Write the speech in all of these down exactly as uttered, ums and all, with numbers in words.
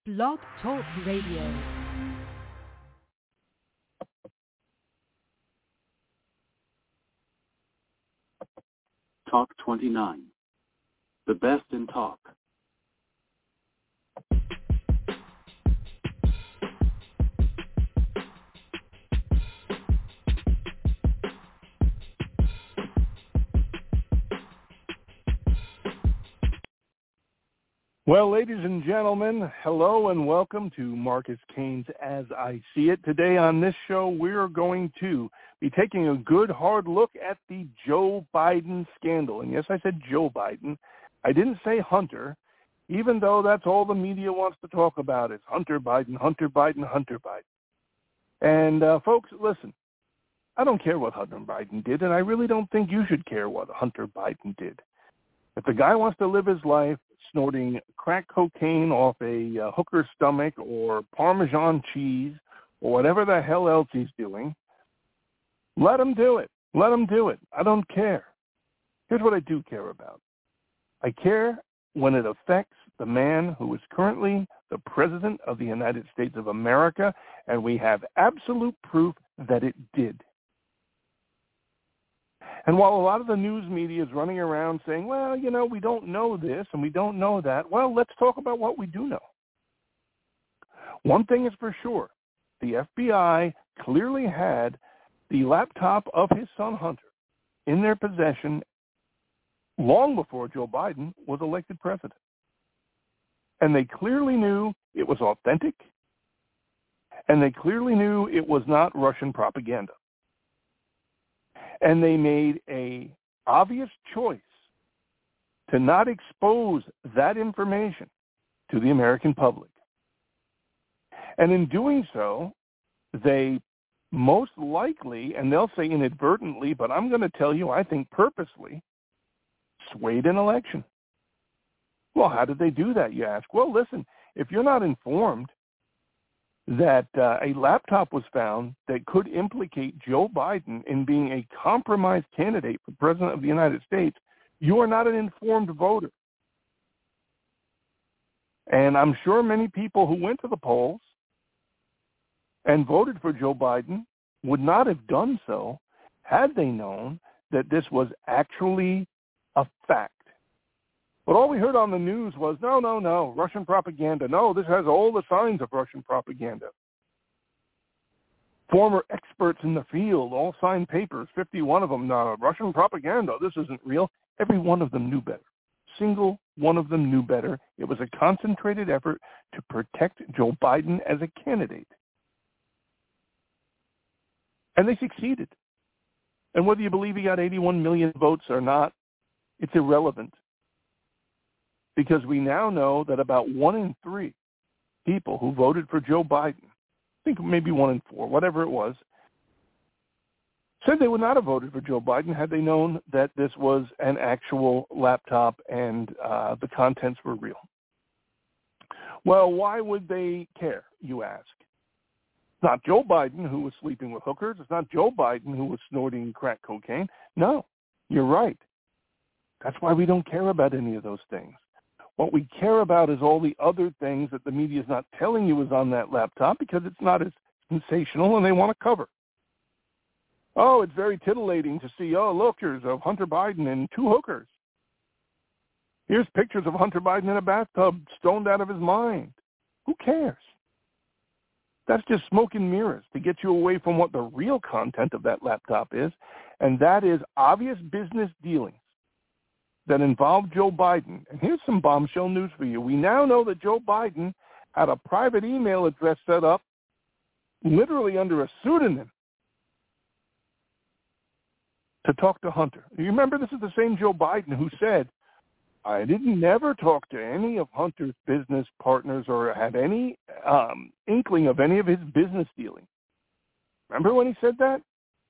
Blog Talk Radio. Talk twenty-nine. The best in talk. Well, ladies and gentlemen, hello and welcome to Marcus Kane's As I See It. Today on this show, we're going to be taking a good hard look at the Joe Biden scandal. And yes, I said Joe Biden. I didn't say Hunter, even though that's all the media wants to talk about is Hunter Biden, Hunter Biden, Hunter Biden. And uh, folks, listen, I don't care what Hunter Biden did, and I really don't think you should care what Hunter Biden did. If the guy wants to live his life snorting crack cocaine off a uh, hooker's stomach or Parmesan cheese or whatever the hell else he's doing, let him do it. Let him do it. I don't care. Here's what I do care about. I care when it affects the man who is currently the President of the United States of America, and we have absolute proof that it did. And while a lot of the news media is running around saying, well, you know, we don't know this and we don't know that, well, let's talk about what we do know. One thing is for sure. The F B I clearly had the laptop of his son Hunter in their possession long before Joe Biden was elected president. And they clearly knew it was authentic, and they clearly knew it was not Russian propaganda. And they made a obvious choice to not expose that information to the American public. And in doing so, they most likely, and they'll say inadvertently, but I'm going to tell you, I think purposely, swayed an election. Well, how did they do that, you ask? Well, listen, if you're not informed that uh, a laptop was found that could implicate Joe Biden in being a compromised candidate for President of the United States, you are not an informed voter. And I'm sure many people who went to the polls and voted for Joe Biden would not have done so had they known that this was actually a fact. But all we heard on the news was, no, no, no, Russian propaganda. No, this has all the signs of Russian propaganda. Former experts in the field all signed papers, fifty-one of them, no, Russian propaganda, this isn't real. Every one of them knew better. Single one of them knew better. It was a concentrated effort to protect Joe Biden as a candidate. And they succeeded. And whether you believe he got eighty-one million votes or not, it's irrelevant. Because we now know that about one in three people who voted for Joe Biden, I think maybe one in four, whatever it was, said they would not have voted for Joe Biden had they known that this was an actual laptop and uh, the contents were real. Well, why would they care, you ask? It's not Joe Biden who was sleeping with hookers. It's not Joe Biden who was snorting crack cocaine. No, you're right. That's why we don't care about any of those things. What we care about is all the other things that the media is not telling you is on that laptop because it's not as sensational and they want to cover. Oh, it's very titillating to see, oh, look, here's of Hunter Biden and two hookers. Here's pictures of Hunter Biden in a bathtub, stoned out of his mind. Who cares? That's just smoke and mirrors to get you away from what the real content of that laptop is, and that is obvious business dealings that involved Joe Biden. And here's some bombshell news for you. We now know that Joe Biden had a private email address set up literally under a pseudonym to talk to Hunter. You remember this is the same Joe Biden who said, I didn't never talk to any of Hunter's business partners or had any um, inkling of any of his business dealing. Remember when he said that?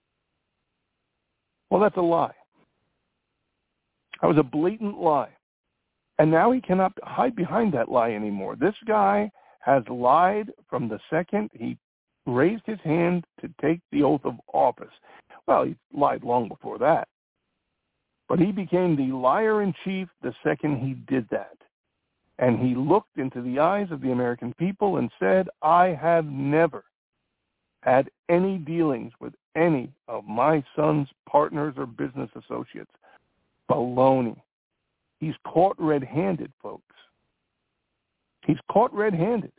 Well, that's a lie. That was a blatant lie. And now he cannot hide behind that lie anymore. This guy has lied from the second he raised his hand to take the oath of office. Well, he lied long before that. But he became the liar in chief the second he did that. And he looked into the eyes of the American people and said, I have never had any dealings with any of my son's partners or business associates. Baloney. He's caught red-handed, folks. He's caught red-handed.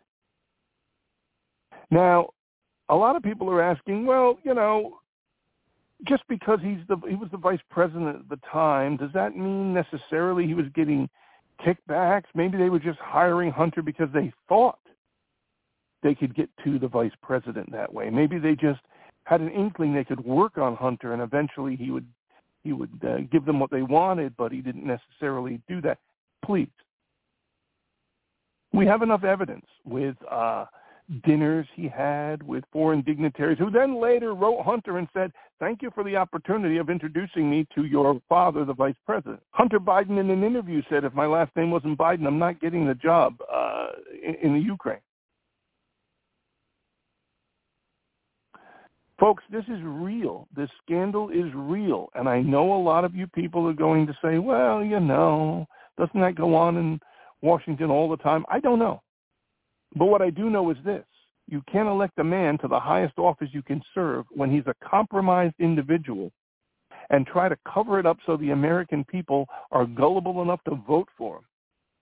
Now, a lot of people are asking, well, you know, just because he's the he was the vice president at the time, does that mean necessarily he was getting kickbacks? Maybe they were just hiring Hunter because they thought they could get to the vice president that way. Maybe they just had an inkling they could work on Hunter, and eventually he would he would uh, give them what they wanted, but he didn't necessarily do that. Please. We have enough evidence with uh, dinners he had with foreign dignitaries, who then later wrote Hunter and said, thank you for the opportunity of introducing me to your father, the vice president. Hunter Biden in an interview said, if my last name wasn't Biden, I'm not getting the job uh, in, in the Ukraine. Folks, this is real. This scandal is real. And I know a lot of you people are going to say, well, you know, doesn't that go on in Washington all the time? I don't know. But what I do know is this. You can't elect a man to the highest office you can serve when he's a compromised individual and try to cover it up so the American people are gullible enough to vote for him.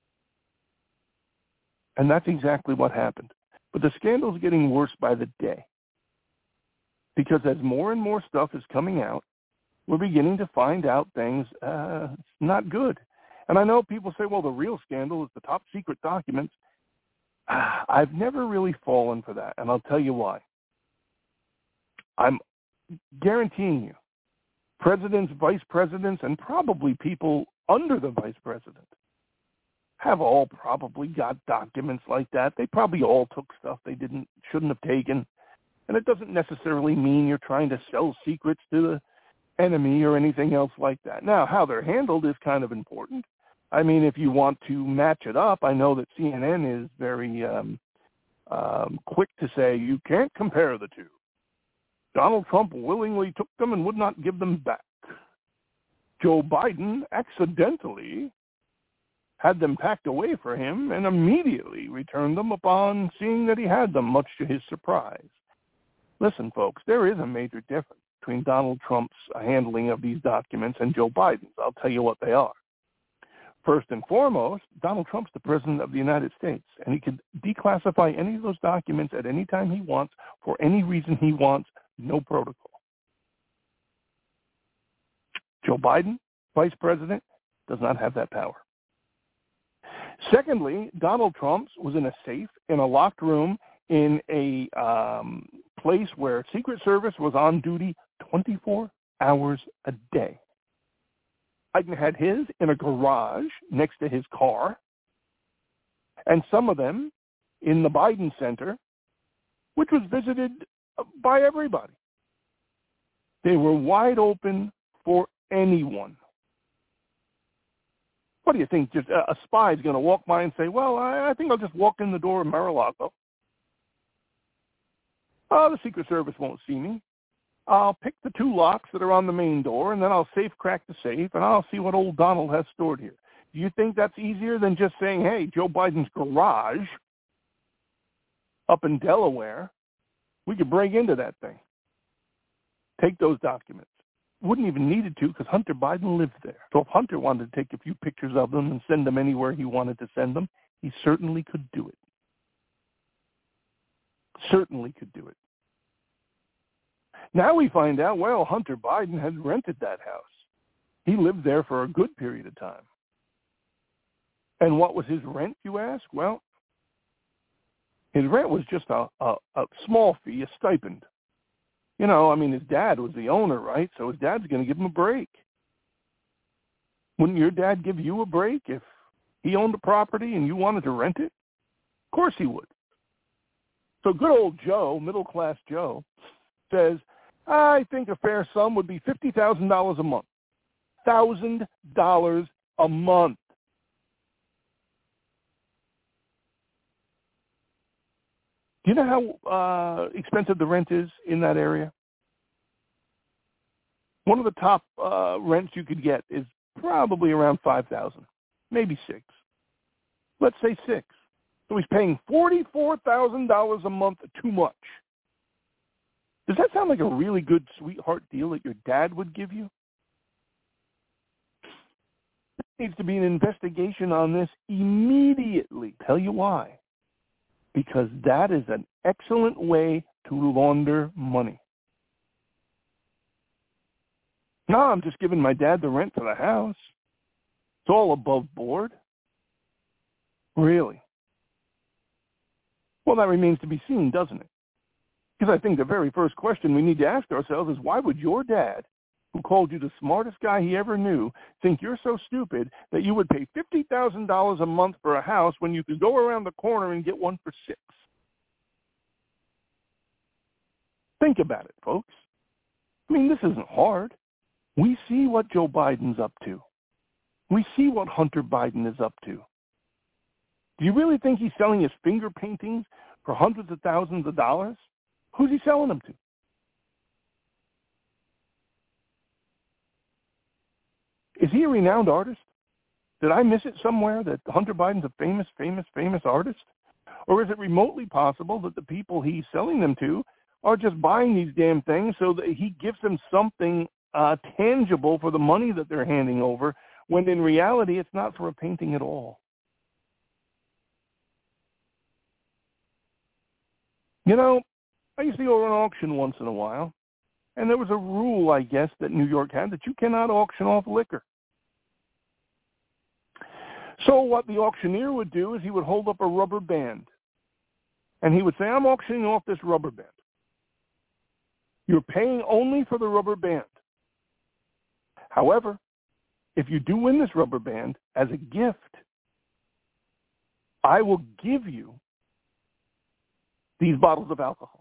And that's exactly what happened. But the scandal's getting worse by the day. Because as more and more stuff is coming out, we're beginning to find out things uh, not good. And I know people say, well, the real scandal is the top secret documents. I've never really fallen for that, and I'll tell you why. I'm guaranteeing you, presidents, vice presidents, and probably people under the vice president have all probably got documents like that. They probably all took stuff they didn't shouldn't have taken. And it doesn't necessarily mean you're trying to sell secrets to the enemy or anything else like that. Now, how they're handled is kind of important. I mean, if you want to match it up, I know that C N N is very um, um, quick to say you can't compare the two. Donald Trump willingly took them and would not give them back. Joe Biden accidentally had them packed away for him and immediately returned them upon seeing that he had them, much to his surprise. Listen, folks, there is a major difference between Donald Trump's handling of these documents and Joe Biden's. I'll tell you what they are. First and foremost, Donald Trump's the president of the United States, and he can declassify any of those documents at any time he wants for any reason he wants, no protocol. Joe Biden, vice president, does not have that power. Secondly, Donald Trump was in a safe, in a locked room, in a um, place where Secret Service was on duty twenty-four hours a day. Biden had his in a garage next to his car, and some of them in the Biden Center, which was visited by everybody. They were wide open for anyone. What do you think? Just a, a spy is going to walk by and say, well, I, I think I'll just walk in the door of Mar-a-Lago. Oh, the Secret Service won't see me. I'll pick the two locks that are on the main door, and then I'll safe crack the safe, and I'll see what old Donald has stored here. Do you think that's easier than just saying, hey, Joe Biden's garage up in Delaware, we could break into that thing, take those documents? Wouldn't even needed to because Hunter Biden lived there. So if Hunter wanted to take a few pictures of them and send them anywhere he wanted to send them, he certainly could do it. Certainly could do it. Now we find out, well, Hunter Biden had rented that house. He lived there for a good period of time. And what was his rent, you ask? Well, his rent was just a, a, a small fee, a stipend. You know, I mean, his dad was the owner, right? So his dad's going to give him a break. Wouldn't your dad give you a break if he owned a property and you wanted to rent it? Of course he would. So good old Joe, middle-class Joe, says, I think a fair sum would be fifty thousand dollars a month. one thousand dollars a month. Do you know how uh, expensive the rent is in that area? One of the top uh, rents you could get is probably around five thousand dollars, maybe six. Let's say six. So he's paying forty-four thousand dollars a month too much. Does that sound like a really good sweetheart deal that your dad would give you? There needs to be an investigation on this immediately. Tell you why. Because that is an excellent way to launder money. No, I'm just giving my dad the rent for the house. It's all above board. Really? Well, that remains to be seen, doesn't it? Because I think the very first question we need to ask ourselves is, why would your dad, who called you the smartest guy he ever knew, think you're so stupid that you would pay fifty thousand dollars a month for a house when you could go around the corner and get one for six? Think about it, folks. I mean, this isn't hard. We see what Joe Biden's up to. We see what Hunter Biden is up to. Do you really think he's selling his finger paintings for hundreds of thousands of dollars? Who's he selling them to? Is he a renowned artist? Did I miss it somewhere that Hunter Biden's a famous, famous, famous artist? Or is it remotely possible that the people he's selling them to are just buying these damn things so that he gives them something uh, tangible for the money that they're handing over, when in reality it's not for a painting at all? You know, I used to go to an auction once in a while, and there was a rule, I guess, that New York had, that you cannot auction off liquor. So what the auctioneer would do is he would hold up a rubber band, and he would say, I'm auctioning off this rubber band. You're paying only for the rubber band. However, if you do win this rubber band as a gift, I will give you these bottles of alcohol.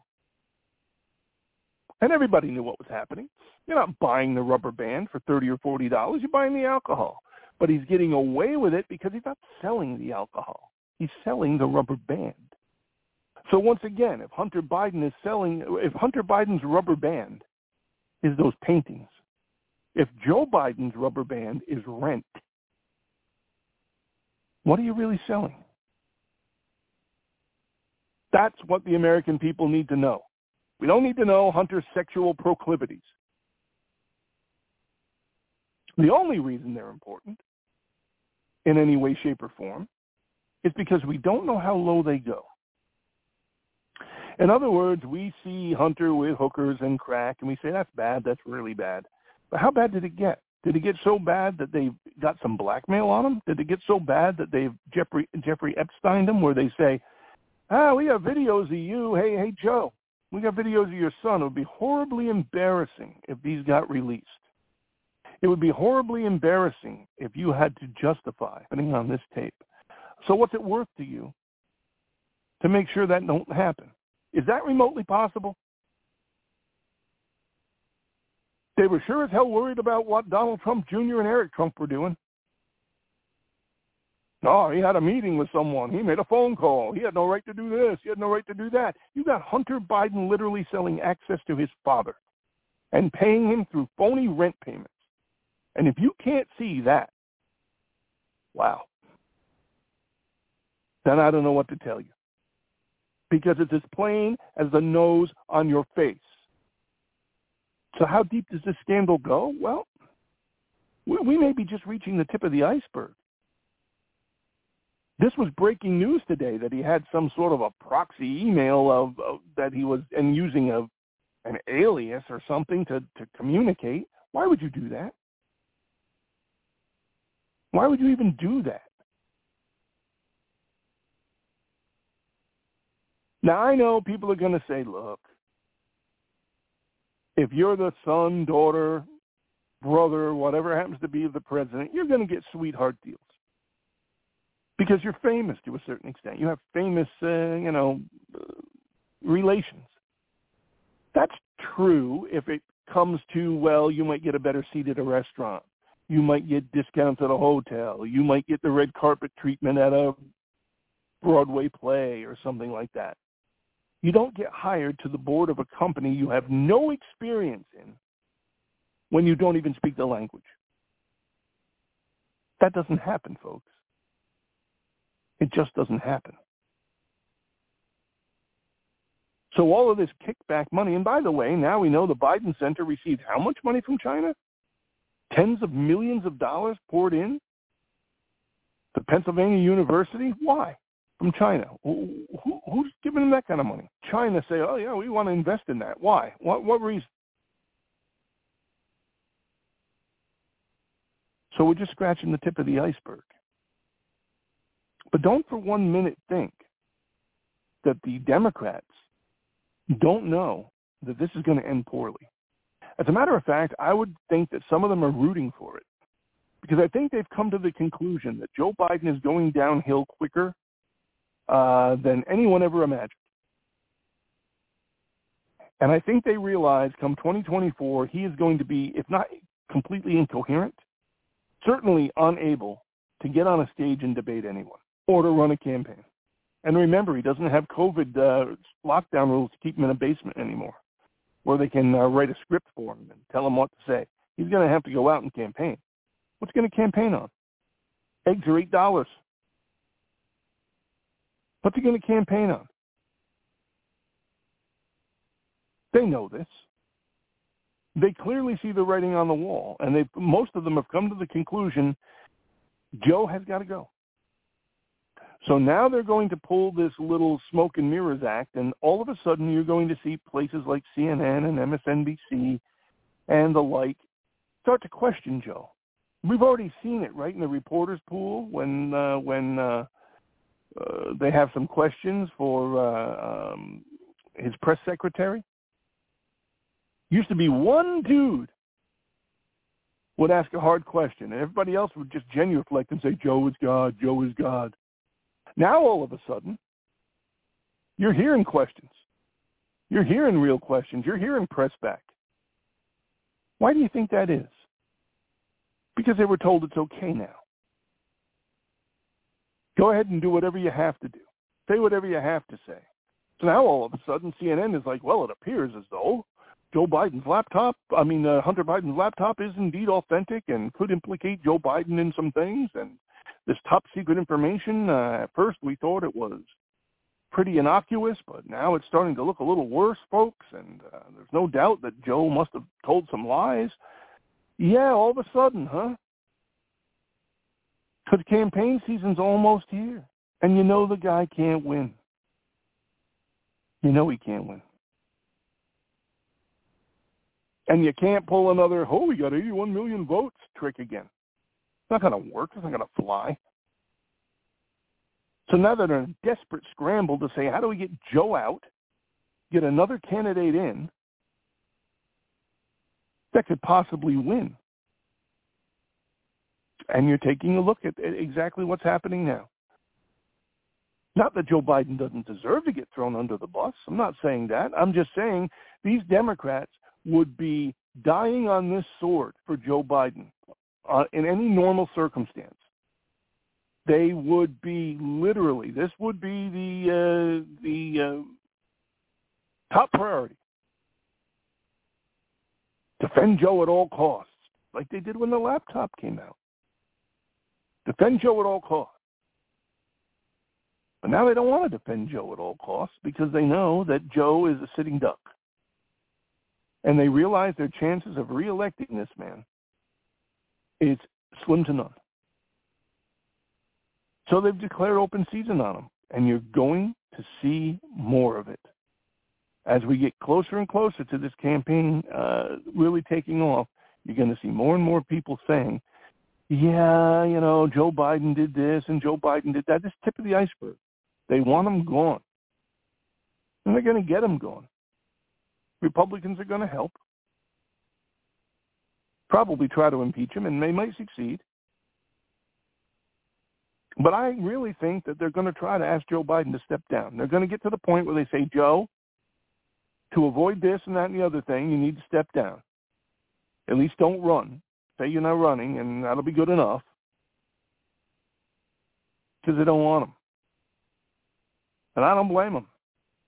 And everybody knew what was happening. You're not buying the rubber band for thirty or forty dollars. You're buying the alcohol. But he's getting away with it because he's not selling the alcohol. He's selling the rubber band. So once again, if Hunter Biden is selling, if Hunter Biden's rubber band is those paintings, if Joe Biden's rubber band is rent, what are you really selling? That's what the American people need to know. We don't need to know Hunter's sexual proclivities. The only reason they're important in any way, shape, or form is because we don't know how low they go. In other words, we see Hunter with hookers and crack, and we say, that's bad, that's really bad. But how bad did it get? Did it get so bad that they got some blackmail on him? Did it get so bad that they've Jeffrey, Jeffrey Epsteined him, where they say, ah, we have videos of you, hey, hey, Joe, we got videos of your son. It would be horribly embarrassing if these got released. It would be horribly embarrassing if you had to justify putting on this tape. So what's it worth to you to make sure that don't happen? Is that remotely possible? They were sure as hell worried about what Donald Trump Junior and Eric Trump were doing. No, he had a meeting with someone. He made a phone call. He had no right to do this. He had no right to do that. You got Hunter Biden literally selling access to his father and paying him through phony rent payments. And if you can't see that, wow, then I don't know what to tell you. Because it's as plain as the nose on your face. So how deep does this scandal go? Well, we may be just reaching the tip of the iceberg. This was breaking news today, that he had some sort of a proxy email of, of that he was and using a an alias or something to, to communicate. Why would you do that? Why would you even do that? Now, I know people are going to say, look, if you're the son, daughter, brother, whatever happens to be of the president, you're going to get sweetheart deals. Because you're famous to a certain extent. You have famous, uh, you know, uh, relations. That's true if it comes to, well, you might get a better seat at a restaurant. You might get discounts at a hotel. You might get the red carpet treatment at a Broadway play or something like that. You don't get hired to the board of a company you have no experience in when you don't even speak the language. That doesn't happen, folks. It just doesn't happen. So all of this kickback money, and by the way, now we know the Biden Center received how much money from China? Tens of millions of dollars poured in to Pennsylvania University. Why? From China. Who, who, who's giving them that kind of money? China say, oh, yeah, we want to invest in that. Why? What, what reason? So we're just scratching the tip of the iceberg. But don't for one minute think that the Democrats don't know that this is going to end poorly. As a matter of fact, I would think that some of them are rooting for it, because I think they've come to the conclusion that Joe Biden is going downhill quicker uh, than anyone ever imagined. And I think they realize come twenty twenty-four, he is going to be, if not completely incoherent, certainly unable to get on a stage and debate anyone or to run a campaign. And remember, he doesn't have COVID uh, lockdown rules to keep him in a basement anymore, where they can uh, write a script for him and tell him what to say. He's going to have to go out and campaign. What's he going to campaign on? Eggs are eight dollars. What's he going to campaign on? They know this. They clearly see the writing on the wall, and they most of them have come to the conclusion Joe has got to go. So now they're going to pull this little smoke and mirrors act, and all of a sudden you're going to see places like C N N and M S N B C and the like start to question Joe. We've already seen it, right, in the reporters' pool when uh, when uh, uh, they have some questions for uh, um, his press secretary. Used to be one dude would ask a hard question, and everybody else would just genuflect and say, Joe is God, Joe is God. Now, all of a sudden, you're hearing questions. You're hearing real questions. You're hearing press back. Why do you think that is? Because they were told it's okay now. Go ahead and do whatever you have to do. Say whatever you have to say. So now, all of a sudden, C N N is like, well, it appears as though Joe Biden's laptop, I mean, uh, Hunter Biden's laptop is indeed authentic and could implicate Joe Biden in some things, and this top secret information, uh, at first we thought it was pretty innocuous, but now it's starting to look a little worse, folks, and uh, there's no doubt that Joe must have told some lies. Yeah, all of a sudden, huh? Because campaign season's almost here, and you know the guy can't win. You know he can't win. And you can't pull another, oh, we got eighty-one million votes trick again. It's not going to work. It's not going to fly. So now they're in a desperate scramble to say, how do we get Joe out, get another candidate in that could possibly win? And you're taking a look at exactly what's happening now. Not that Joe Biden doesn't deserve to get thrown under the bus. I'm not saying that. I'm just saying these Democrats would be dying on this sword for Joe Biden. Uh, in any normal circumstance, they would be literally, this would be the uh, the uh, top priority. Defend Joe at all costs, like they did when the laptop came out. Defend Joe at all costs. But now they don't want to defend Joe at all costs because they know that Joe is a sitting duck. And they realize their chances of reelecting this man is slim to none. So they've declared open season on him, and you're going to see more of it. As we get closer and closer to this campaign uh, really taking off, you're going to see more and more people saying, yeah, you know, Joe Biden did this and Joe Biden did that. This tip of the iceberg. They want him gone. And they're going to get him gone. Republicans are going to help. Probably try to impeach him, and they might succeed. But I really think that they're going to try to ask Joe Biden to step down. They're going to get to the point where they say, Joe, to avoid this and that and the other thing, you need to step down. At least don't run. Say you're not running, and that'll be good enough. Because they don't want him. And I don't blame them.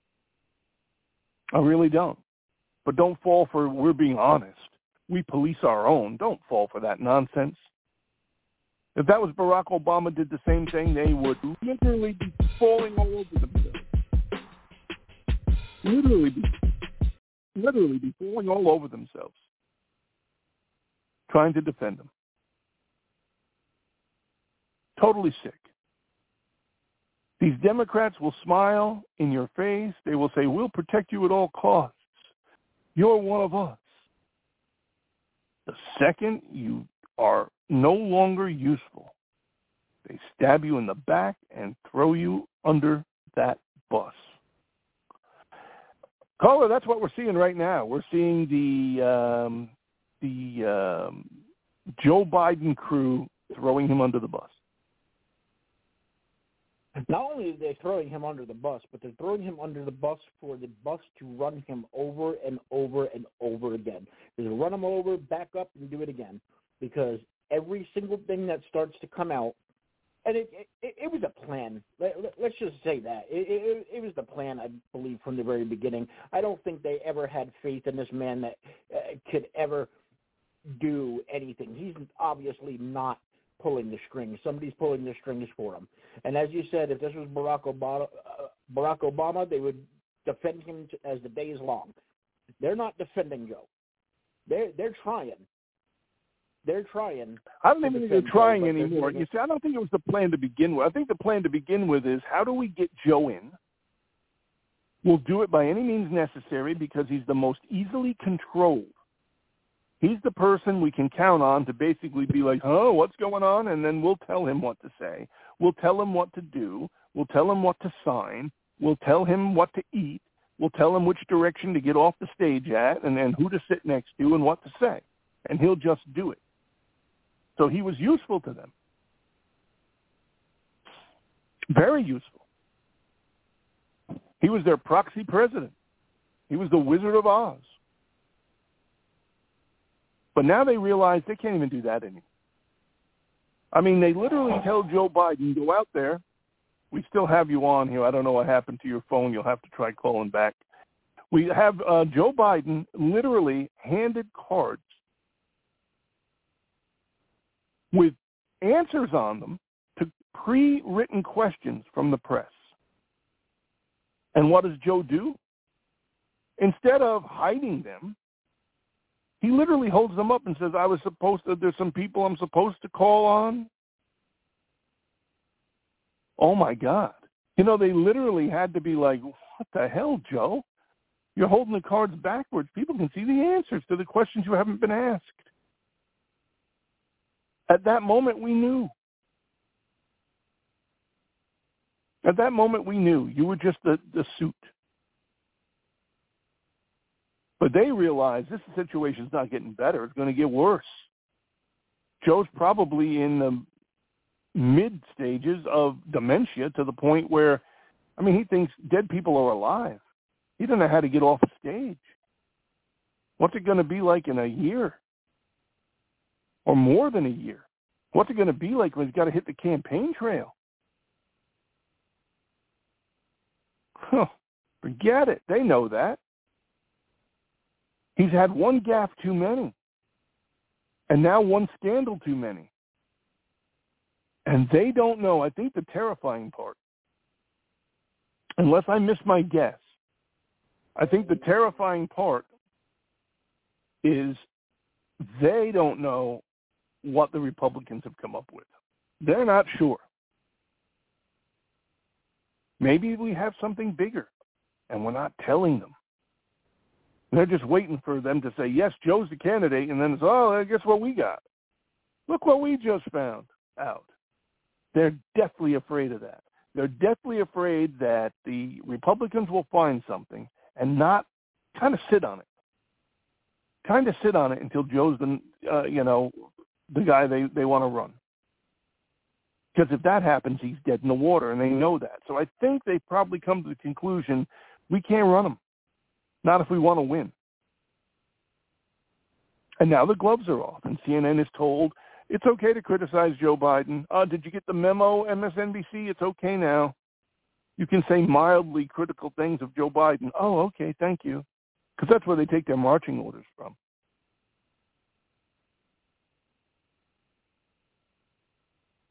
I really don't. But don't fall for, we're being honest. We police our own. Don't fall for that nonsense. If that was Barack Obama did the same thing, they would literally be falling all over themselves. Literally be, literally be falling all over themselves, trying to defend him. Totally sick. These Democrats will smile in your face. They will say, we'll protect you at all costs. You're one of us. The second you are no longer useful, they stab you in the back and throw you under that bus. Caller, that's what we're seeing right now. We're seeing the um, the um, Joe Biden crew throwing him under the bus. Not only are they throwing him under the bus, but they're throwing him under the bus for the bus to run him over and over and over again. They'll run him over, back up, and do it again. Because every single thing that starts to come out, and it it, it was a plan. Let, let's just say that. It, it, it was the plan, I believe, from the very beginning. I don't think they ever had faith in this man that uh, could ever do anything. He's obviously not pulling the strings. Somebody's pulling the strings for him. And as you said, if this was Barack Obama, uh, Barack Obama, they would defend him to, as the day is long. They're not defending Joe. They're they're trying. They're trying. I don't even think they're trying Joe, anymore. You see, I don't think it was the plan to begin with. I think the plan to begin with is how do we get Joe in? We'll do it by any means necessary because he's the most easily controlled. He's the person we can count on to basically be like, oh, what's going on? And then we'll tell him what to say. We'll tell him what to do. We'll tell him what to sign. We'll tell him what to eat. We'll tell him which direction to get off the stage at and then who to sit next to and what to say. And he'll just do it. So he was useful to them. Very useful. He was their proxy president. He was the Wizard of Oz. But now they realize they can't even do that anymore. I mean, they literally tell Joe Biden, go out there. We still have you on here. I don't know what happened to your phone. You'll have to try calling back. We have uh, Joe Biden literally handed cards with answers on them to pre-written questions from the press. And what does Joe do? Instead of hiding them, he literally holds them up and says, I was supposed to, there's some people I'm supposed to call on. Oh, my God. You know, they literally had to be like, what the hell, Joe? You're holding the cards backwards. People can see the answers to the questions you haven't been asked. At that moment, we knew. At that moment, we knew. You were just the, the suit. But they realize this situation's not getting better. It's going to get worse. Joe's probably in the mid stages of dementia to the point where, I mean, he thinks dead people are alive. He doesn't know how to get off the stage. What's it going to be like in a year? Or more than a year? What's it going to be like when he's got to hit the campaign trail? Huh. Forget it. They know that. He's had one gaffe too many. And now one scandal too many. And they don't know, I think the terrifying part, unless I miss my guess, I think the terrifying part is they don't know what the Republicans have come up with. They're not sure. Maybe we have something bigger, and we're not telling them. They're just waiting for them to say, yes, Joe's the candidate, and then it's, oh, guess what we got? Look what we just found out. They're deathly afraid of that. They're deathly afraid that the Republicans will find something and not kind of sit on it. Kind of sit on it until Joe's the, uh, you know, the guy they, they want to run. Because if that happens, he's dead in the water, and they know that. So I think they probably come to the conclusion, we can't run him. Not if we want to win. And now the gloves are off, and C N N is told it's okay to criticize Joe Biden. Uh, did you get the memo, M S N B C? It's okay now. You can say mildly critical things of Joe Biden. Oh, okay, thank you. Because that's where they take their marching orders from.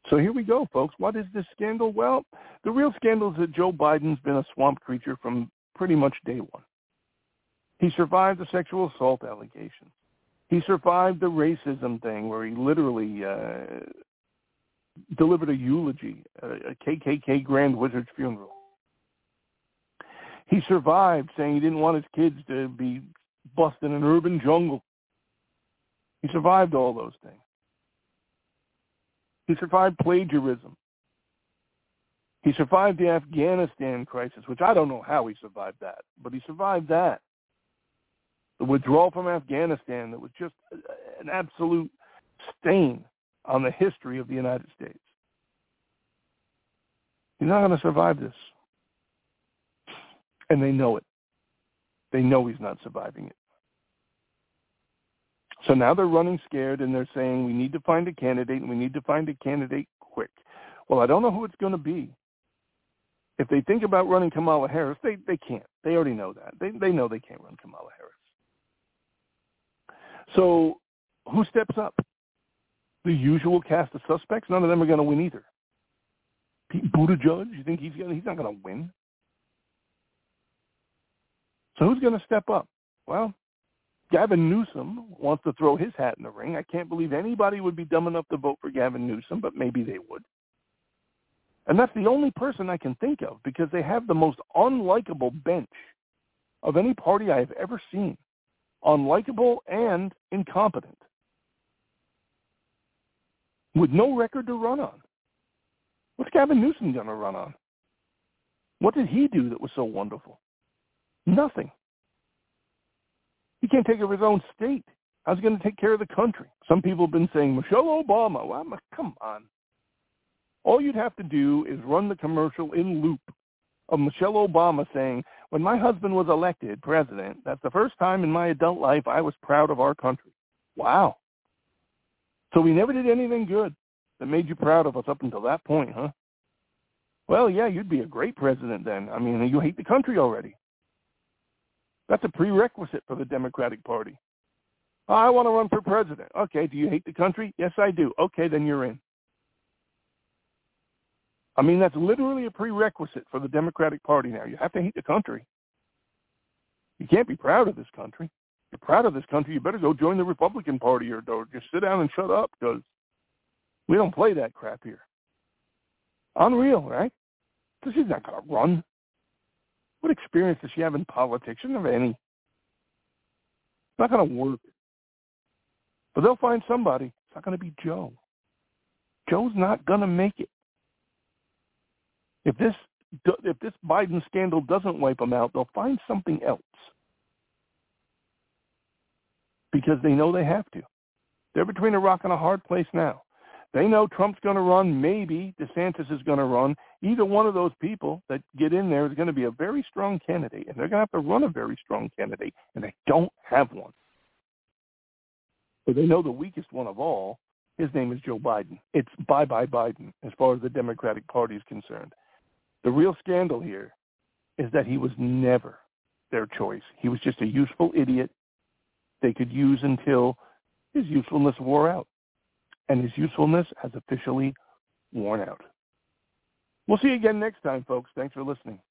So here we go, folks. What is this scandal? Well, the real scandal is that Joe Biden's been a swamp creature from pretty much day one. He survived the sexual assault allegations. He survived the racism thing where he literally uh, delivered a eulogy at a K K K Grand Wizard's funeral. He survived saying he didn't want his kids to be busted in an urban jungle. He survived all those things. He survived plagiarism. He survived the Afghanistan crisis, which I don't know how he survived that, but he survived that. The withdrawal from Afghanistan that was just an absolute stain on the history of the United States. He's not going to survive this. And they know it. They know he's not surviving it. So now they're running scared and they're saying we need to find a candidate and we need to find a candidate quick. Well, I don't know who it's going to be. If they think about running Kamala Harris, they, they can't. They already know that. They they know they can't run Kamala Harris. So who steps up? The usual cast of suspects? None of them are going to win either. Pete Buttigieg, you think he's gonna, he's not going to win? So who's going to step up? Well, Gavin Newsom wants to throw his hat in the ring. I can't believe anybody would be dumb enough to vote for Gavin Newsom, but maybe they would. And that's the only person I can think of because they have the most unlikable bench of any party I have ever seen. Unlikable and incompetent. With no record to run on. What's Gavin Newsom going to run on? What did he do that was so wonderful? Nothing. He can't take care of his own state. How's he going to take care of the country? Some people have been saying, Michelle Obama. Well, come on. All you'd have to do is run the commercial in loop of Michelle Obama saying, when my husband was elected president, that's the first time in my adult life I was proud of our country. Wow. So we never did anything good that made you proud of us up until that point, huh? Well, yeah, you'd be a great president then. I mean, you hate the country already. That's a prerequisite for the Democratic Party. Oh, I want to run for president. Okay, do you hate the country? Yes, I do. Okay, then you're in. I mean, that's literally a prerequisite for the Democratic Party now. You have to hate the country. You can't be proud of this country. If you're proud of this country, you better go join the Republican Party or, or just sit down and shut up because we don't play that crap here. Unreal, right? So she's not going to run. What experience does she have in politics? She doesn't have any. It's not going to work. But they'll find somebody. It's not going to be Joe. Joe's not going to make it. If this if this Biden scandal doesn't wipe them out, they'll find something else because they know they have to. They're between a rock and a hard place now. They know Trump's going to run. Maybe DeSantis is going to run. Either one of those people that get in there is going to be a very strong candidate, and they're going to have to run a very strong candidate, and they don't have one. But they know the weakest one of all. His name is Joe Biden. It's bye-bye Biden as far as the Democratic Party is concerned. The real scandal here is that he was never their choice. He was just a useful idiot they could use until his usefulness wore out. And his usefulness has officially worn out. We'll see you again next time, folks. Thanks for listening.